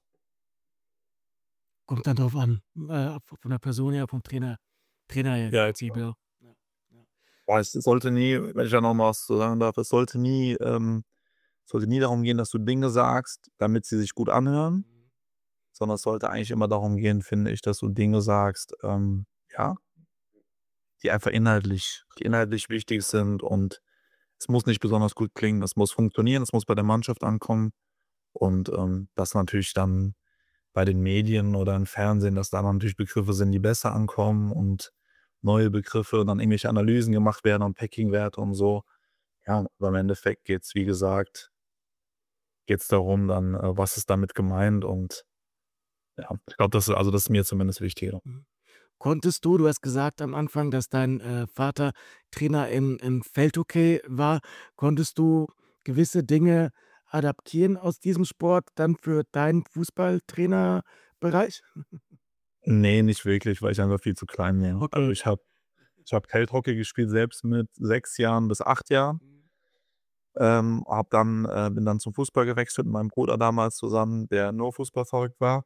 Kommt dann drauf an, äh, von der Person her, vom Trainer Trainer her im
Ja, jetzt
Prinzip, ja. Ja, ja.
boah, es sollte nie, wenn ich da noch mal was zu sagen darf, es sollte nie ähm, sollte nie darum gehen, dass du Dinge sagst, damit sie sich gut anhören,
Mhm.
sondern es sollte eigentlich immer darum gehen, finde ich, dass du Dinge sagst, ähm, ja, die einfach inhaltlich die inhaltlich wichtig sind und es muss nicht besonders gut klingen, es muss funktionieren, es muss bei der Mannschaft ankommen und, ähm, dass natürlich dann bei den Medien oder im Fernsehen, dass da natürlich Begriffe sind, die besser ankommen und neue Begriffe und dann irgendwelche Analysen gemacht werden und Pecking-Werte und so. Ja, aber im Endeffekt geht's, wie gesagt geht's darum dann, äh, was ist damit gemeint und ja, ich glaube, das ist also, das ist mir zumindest wichtiger.
Mhm. Konntest du du hast gesagt am Anfang, dass dein, äh, Vater Trainer im im Feldhockey war. Konntest du gewisse Dinge adaptieren aus diesem Sport dann für deinen Fußballtrainerbereich?
Ne, nicht wirklich, weil ich einfach viel zu klein war. Also,
Okay.
ich habe ich habe Feldhockey gespielt, selbst mit sechs Jahren bis acht Jahren.
Mhm.
Ähm, habe dann äh, bin dann zum Fußball gewechselt mit meinem Bruder damals zusammen, der nur Fußball verrückt war.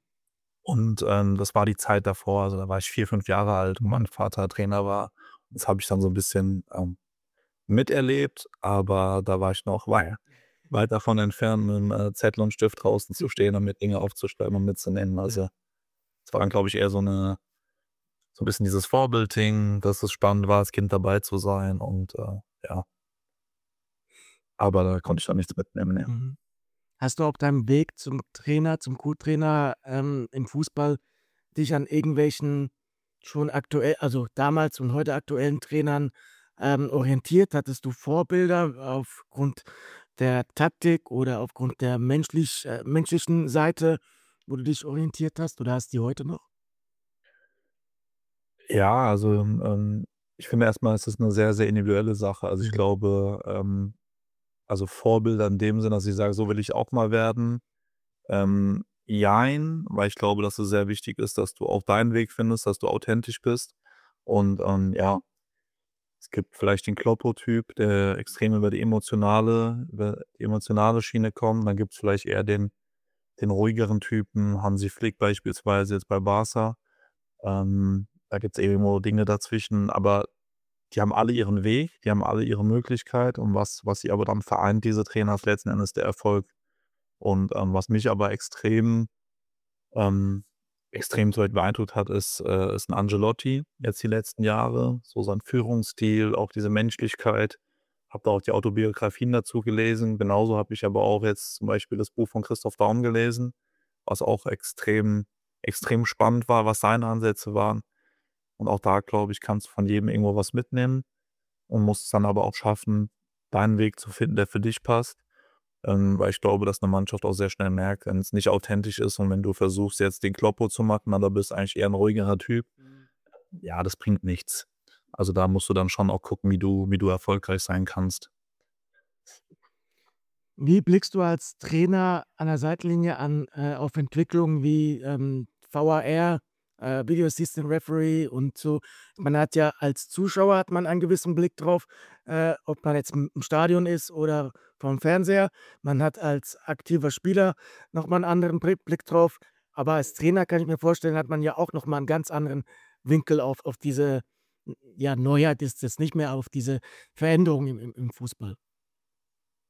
Und, ähm, das war die Zeit davor, also, da war ich vier fünf Jahre alt, wo mein Vater Trainer war. Das habe ich dann so 'n bisschen, ähm, miterlebt, aber da war ich noch wei weit davon entfernt, mit'm, äh, Zettel und Stift draußen zu stehen und mir Dinge aufzuschreiben und mitzunehmen.
Ja.
Also, es war dann, glaube ich, eher so 'ne so 'n bisschen dieses Vorbildding, dass es spannend war, als Kind dabei zu sein und, äh, ja, aber da konnte ich dann nichts mitnehmen, ne.
Mhm. Hast du auf deinem Weg zum Trainer, zum Co-Trainer, ähm, im Fußball dich an irgendwelchen schon aktuell also damals und heute aktuellen Trainern, ähm, orientiert? Hattest du Vorbilder aufgrund der Taktik oder aufgrund der menschlich äh, menschlichen Seite, wo du dich orientiert hast oder hast die heute noch?
Ja, also, ähm, ich finde erst mal, es ist 'ne sehr, sehr individuelle Sache. Also, ich
Mhm.
glaube, ähm also, Vorbilder in dem Sinne, dass ich sage: „So will ich auch mal werden“, ähm, jein, weil ich glaube, dass es sehr wichtig ist, dass du auch deinen Weg findest, dass du authentisch bist und, ähm, ja, es gibt vielleicht den Kloppo-Typ, der extrem über die emotionale über die emotionale Schiene kommt. Dann gibt's vielleicht eher den den ruhigeren Typen, Hansi Flick beispielsweise jetzt bei Barca. Ähm, da gibt's irgendwo Dinge dazwischen, aber die haben alle ihren Weg, die haben alle ihre Möglichkeit und was was sie aber dann vereint, diese Trainer, ist letzten Endes der Erfolg. Und, ähm, was mich aber extrem ähm, extrem so beeindruckt hat, ist äh, ist 'n Ancelotti jetzt die letzten Jahre, so sein Führungsstil, auch diese Menschlichkeit. Habe da auch die Autobiografien dazu gelesen. Genauso habe ich aber auch jetzt zum Beispiel das Buch von Christoph Daum gelesen, was auch extrem extrem spannend war, was seine Ansätze waren. Und auch da, glaube ich, kannst du von jedem irgendwo was mitnehmen und musst es dann aber auch schaffen, deinen Weg zu finden, der für dich passt. Ähm, weil ich glaube, dass 'ne Mannschaft auch sehr schnell merkt, wenn's nicht authentisch ist und wenn du versuchst, jetzt den Kloppo zu machen, aber bist eigentlich eher 'n ruhigerer Typ,
Mhm.
ja, das bringt nichts. Also, da musst du dann schon auch gucken, wie du wie du erfolgreich sein kannst.
Wie blickst du als Trainer an der Seitenlinie an äh, auf Entwicklungen wie, ähm, V A R, äh, Video Assistant Referee und so? Man hat ja als Zuschauer hat man einen gewissen Blick drauf, äh, ob man jetzt im im Stadion ist oder vorm Fernseher. Man hat als aktiver Spieler noch mal 'n anderen Bri Blick drauf. Aber als Trainer kann ich mir vorstellen, hat man ja auch noch mal 'n ganz anderen Winkel auf auf diese, ja, Neuheit ist es nicht mehr, auf diese Veränderung im im im Fußball.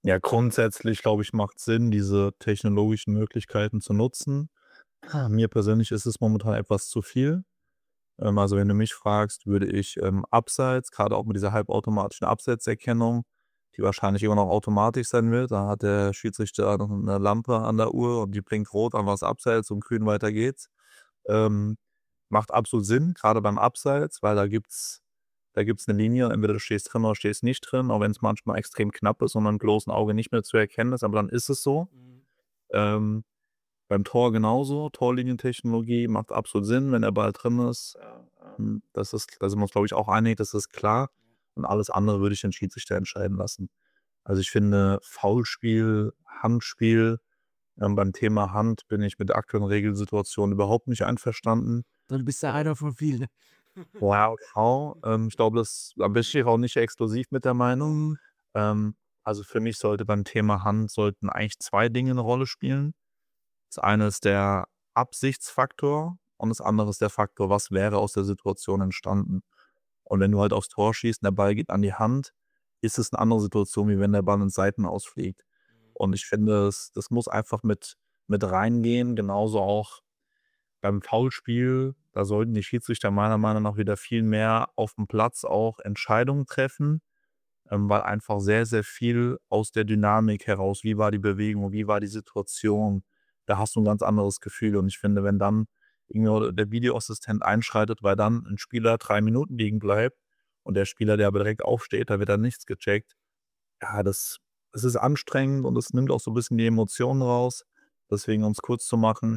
Ja, grundsätzlich, glaube ich, macht Sinn, diese technologischen Möglichkeiten zu nutzen. Ah, Mir persönlich ist es momentan etwas zu viel. Ähm, also, wenn du mich fragst, würde ich, ähm, abseits, gerade auch mit dieser halbautomatischen Abseitserkennung, die wahrscheinlich immer noch automatisch sein wird, da hat der Schiedsrichter noch 'ne Lampe an der Uhr und die blinkt rot, dann war's Abseits und grün, weiter geht's. Ähm, Macht absolut Sinn, gerade beim Abseits, weil da gibt's da gibt's 'ne Linie, entweder du stehst drin oder stehst nicht drin, auch wenn's manchmal extrem knapp ist und mit'm bloßen Auge nicht mehr zu erkennen ist, aber dann ist es so.
Mhm.
Ähm Beim Tor genauso. Torlinientechnologie macht absolut Sinn, wenn der Ball drin ist. Ähm, das ist da sind wir uns, glaube ich, auch einig, das ist klar. Und alles andere würde ich den Schiedsrichter entscheiden lassen. Also, ich finde Foulspiel, Handspiel ähm, beim Thema Hand bin ich mit der aktuellen Regelsituation überhaupt nicht einverstanden.
Dann bist du einer von vielen.
Wow, genau. Ähm, ich glaube, das da bin ich auch nicht exklusiv mit der Meinung.
Mhm.
Ähm, also, für mich sollte beim Thema Hand sollten eigentlich zwei Dinge 'ne Rolle spielen. Das eine ist der Absichtsfaktor und das andere ist der Faktor, was wäre aus der Situation entstanden? Und wenn du halt aufs Tor schießt und der Ball geht an die Hand, ist es 'ne andere Situation, wie wenn der Ball ins Seitenaus fliegt. Und ich finde, das das muss einfach mit mit reingehen, genauso auch beim Foulspiel. Da sollten die Schiedsrichter meiner Meinung nach wieder viel mehr aufm Platz auch Entscheidungen treffen, ähm, weil einfach sehr, sehr viel aus der Dynamik heraus, wie war die Bewegung, wie war die Situation, da hast du 'n ganz anderes Gefühl. Und ich finde, wenn dann irgendwie der Videoassistent einschreitet, weil dann 'n Spieler drei Minuten liegen bleibt und der Spieler, der aber direkt aufsteht, da wird dann nichts gecheckt. Ja, das das ist anstrengend und es nimmt auch so 'n bisschen die Emotionen raus. Deswegen, um's kurz zu machen,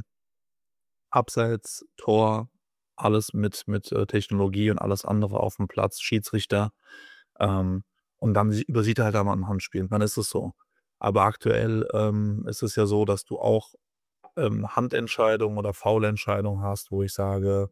Abseits, Tor, alles mit mit, äh, Technologie und alles andere aufm Platz, Schiedsrichter. Ähm, und dann sie übersieht er halt einmal 'n Handspiel, dann ist es so. Aber aktuell, ähm, ist es ja so, dass du auch, ähm, Handentscheidungen oder Foulentscheidungen hast, wo ich sage,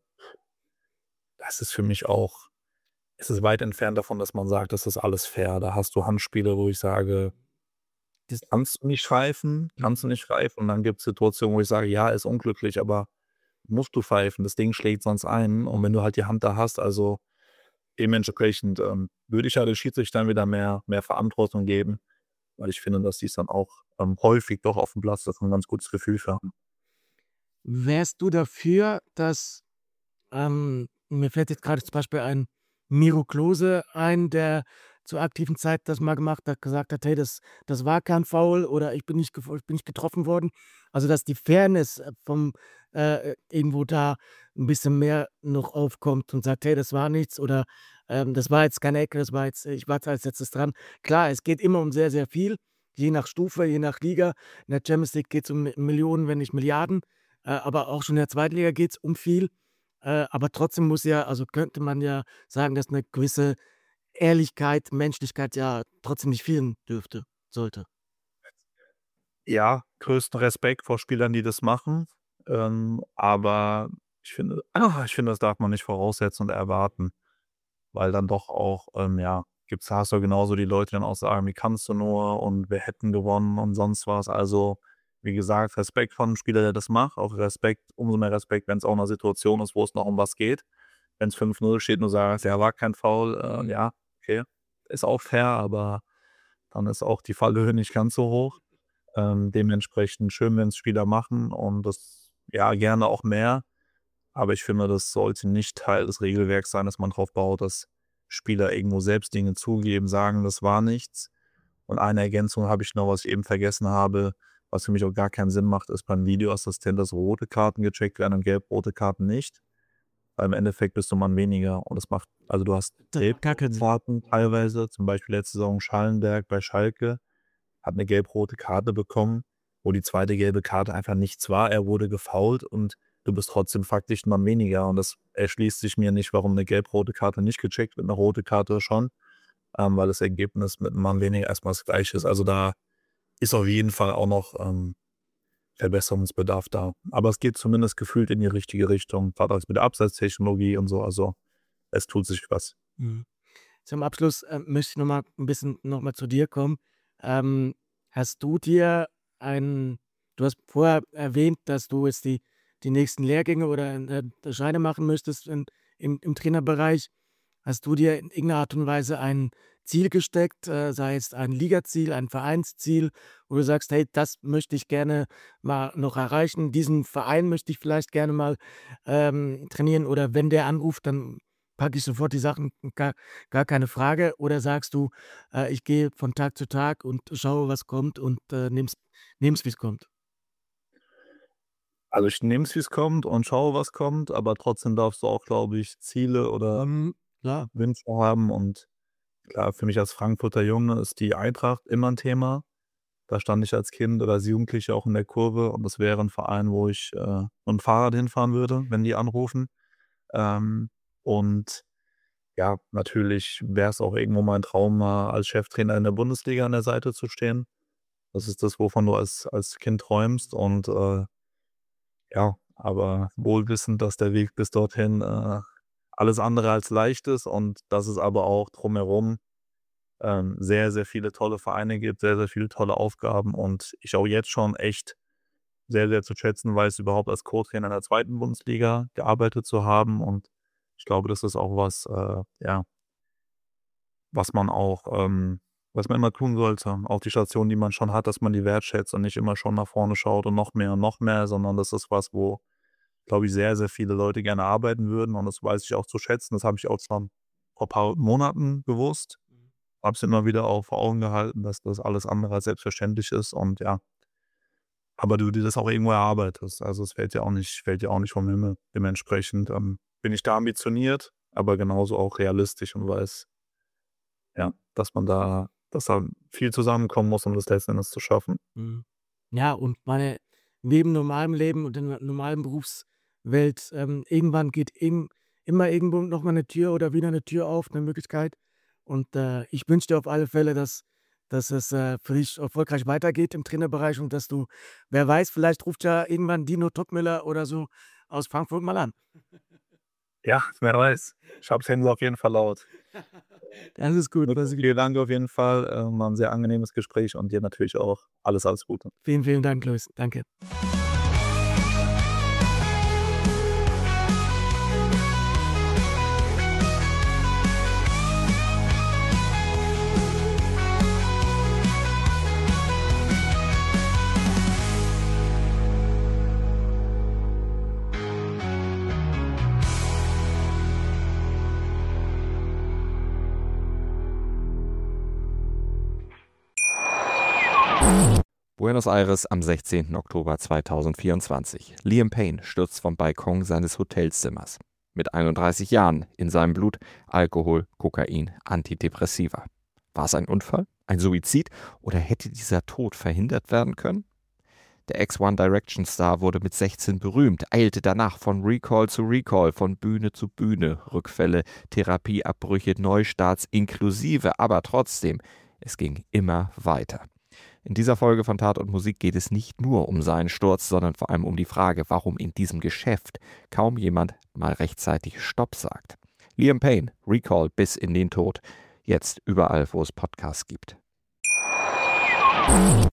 das ist für mich auch es ist weit entfernt davon, dass man sagt, das ist alles fair. Da hast du Handspiele, wo ich sage:
Das
„Kannst du nicht pfeifen, kannst du
Mhm.
nicht pfeifen." Und dann gibt's Situationen, wo ich sage: „Ja, ist unglücklich, aber musst du pfeifen, das Ding schlägt sonst ein." Und wenn du halt die Hand da hast, also dementsprechend, ähm, würde ich ja den Schiedsrichtern wieder mehr mehr Verantwortung geben, weil ich finde, dass die's dann auch, ähm, häufig doch aufm Platz das 'n ganz gutes Gefühl für haben.
Wärst du dafür, dass ähm, mir fällt jetzt gerade zum Beispiel ein Miro Klose ein, der zur aktiven Zeit das mal gemacht hat, gesagt hat: „Hey, das das war kein Foul" oder „Ich bin nicht gef ich bin nicht getroffen worden." Also, dass die Fairness, äh, vom äh, äh, irgendwo da ein bisschen mehr noch aufkommt und sagt: „Hey, das war nichts" oder, ähm: „Das war jetzt keine Ecke, das war jetzt ich warte als Letztes dran." Klar, es geht immer um sehr, sehr viel, je nach Stufe, je nach Liga. In der Champions League geht's um Mi Millionen, wenn nicht Milliarden, äh, aber auch schon in der zweiten Liga geht's um viel. Äh, aber trotzdem muss ja also, könnte man ja sagen, dass 'ne gewisse Ehrlichkeit, Menschlichkeit ja trotzdem nicht fehlen dürfte sollte.
Ja, größten Respekt vor Spielern, die das machen, ähm, aber ich finde ich finde, das darf man nicht voraussetzen und erwarten, weil dann doch auch, ähm, ja, gibt's hast du genauso die Leute, die dann auch sagen: „Wie kannst du nur und wir hätten gewonnen" und sonst was. Also, wie gesagt, Respekt vor 'nem Spieler, der das macht, auch Respekt umso mehr Respekt, wenn's auch in 'ner Situation ist, wo es noch um was geht. Wenn's fünf null steht und du sagst: „Ja, war kein Foul", äh, ja, okay, ist auch fair, aber dann ist auch die Fallhöhe nicht ganz so hoch. Ähm, dementsprechend schön, wenn's Spieler machen und das ja, gerne auch mehr. Aber ich finde, das sollte nicht Teil des Regelwerks sein, dass man drauf baut, dass Spieler irgendwo selbst Dinge zugeben, sagen: „Das war nichts." Und eine Ergänzung habe ich noch, was ich eben vergessen habe, was für mich auch gar keinen Sinn macht, ist beim Videoassistent, dass rote Karten gecheckt werden und gelb-rote Karten nicht. Weil im Endeffekt bist du 'n Mann weniger und das macht also, du hast
Das macht gar keinen Sinn.
Karten teilweise, zum Beispiel letzte Saison Schallenberg bei Schalke, hat 'ne gelb-rote Karte bekommen, wo die zweite gelbe Karte einfach nichts war. Er wurde gefoult und du bist trotzdem faktisch 'n Mann weniger und das erschließt sich mir nicht, warum 'ne gelb-rote Karte nicht gecheckt wird, 'ne rote Karte schon, ähm, weil das Ergebnis mit 'nem Mann weniger erst mal das Gleiche ist. Also, da ist auf jeden Fall auch noch, ähm, Verbesserungsbedarf da. Aber es geht zumindest gefühlt in die richtige Richtung, grade auch jetzt mit der Abseitstechnologie und so. Also, es tut sich was.
Mhm. Zum Abschluss, ähm, möchte ich noch mal 'n bisschen noch mal zu dir kommen. Ähm, hast du dir ein du hast vorher erwähnt, dass du jetzt die die nächsten Lehrgänge oder, äh, Scheine machen möchtest in im im Trainerbereich. Hast du dir in irgendeiner Art und Weise einen Ziel gesteckt, äh, sei es ein Ligaziel, ein Vereinsziel, wo du sagst, hey, das möchte ich gerne mal noch erreichen, diesen Verein möchte ich vielleicht gerne mal ähm, trainieren oder wenn der anruft, dann packe ich sofort die Sachen, gar, gar keine Frage. Oder sagst du, äh, ich gehe von Tag zu Tag und schaue, was kommt und äh, nehm's, nehm's wie es kommt.
Also, ich nehme es, wie es kommt und schaue, was kommt, aber trotzdem darfst du auch, glaube ich, Ziele oder
Ähm, klar.
Wünsche haben und klar, für mich als Frankfurter Junge ist die Eintracht immer ein Thema. Da stand ich als Kind oder als Jugendlicher auch in der Kurve und das wäre ein Verein, wo ich, äh, mit'm Fahrrad hinfahren würde, wenn die anrufen. Ähm, und ja, natürlich wäre es auch irgendwo mein Traum, mal als Cheftrainer in der Bundesliga an der Seite zu stehen. Das ist das, wovon du als als Kind träumst und, äh, ja, aber wohl wissend, dass der Weg bis dorthin, äh, alles andere als leicht ist und dass es aber auch drumherum, ähm, sehr, sehr viele tolle Vereine gibt, sehr, sehr viele tolle Aufgaben und ich auch jetzt schon echt sehr, sehr zu schätzen weiß, überhaupt als Co-Trainer in der zweiten Bundesliga gearbeitet zu haben und ich glaube, das ist auch was, äh, ja, was man auch ähm, was man immer tun sollte. Auch die Station, die man schon hat, dass man die wertschätzt und nicht immer schon nach vorne schaut und noch mehr und noch mehr, sondern das ist was, wo, glaube ich, sehr, sehr viele Leute gerne arbeiten würden und das weiß ich auch zu schätzen. Das habe ich auch schon vor ein paar Monaten gewusst. Habe es immer wieder auch vor Augen gehalten, dass das alles andere als selbstverständlich ist und ja, aber du dir das auch irgendwo erarbeitest. Also, es fällt ja auch nicht fällt ja auch nicht vom Himmel. Dementsprechend, ähm, bin ich da ambitioniert, aber genauso auch realistisch und weiß, ja, dass man da dass da viel zusammenkommen muss, um das letzten Endes zu schaffen.
Mhm. Ja, und meine neben normalem Leben und in der normalen Berufswelt, ähm, irgendwann geht im immer irgendwo noch mal 'ne Tür oder wieder eine Tür auf, eine Möglichkeit. Und, äh, ich wünsche dir auf alle Fälle, dass dass es, äh, für dich erfolgreich weitergeht im Trainerbereich und dass du wer weiß, vielleicht ruft ja irgendwann Dino Topmöller oder so aus Frankfurt mal an.
Ja, wer weiß. Ich habe es Hände auf jeden Fall laut.
Das ist gut,
Mirko,
was ich
vielen Dank auf jeden Fall. Äh, war 'n sehr angenehmes Gespräch und dir natürlich auch alles, alles Gute.
vielen, vielen Dank, Luis. Danke.
Buenos Aires am sechzehnten Oktober zweitausendvierundzwanzig. Liam Payne stürzt vom Balkon seines Hotelzimmers. Mit einunddreißig Jahren, in seinem Blut Alkohol, Kokain, Antidepressiva. War es ein Unfall, ein Suizid oder hätte dieser Tod verhindert werden können? Der Ex-One Direction Star wurde mit sechzehn berühmt, eilte danach von Recall zu Recall, von Bühne zu Bühne, Rückfälle, Therapieabbrüche, Neustarts inklusive, aber trotzdem, es ging immer weiter. In dieser Folge von Tat und Musik geht es nicht nur um seinen Sturz, sondern vor allem um die Frage, warum in diesem Geschäft kaum jemand mal rechtzeitig Stopp sagt. Liam Payne, Recall bis in den Tod. Jetzt überall, wo es Podcasts gibt.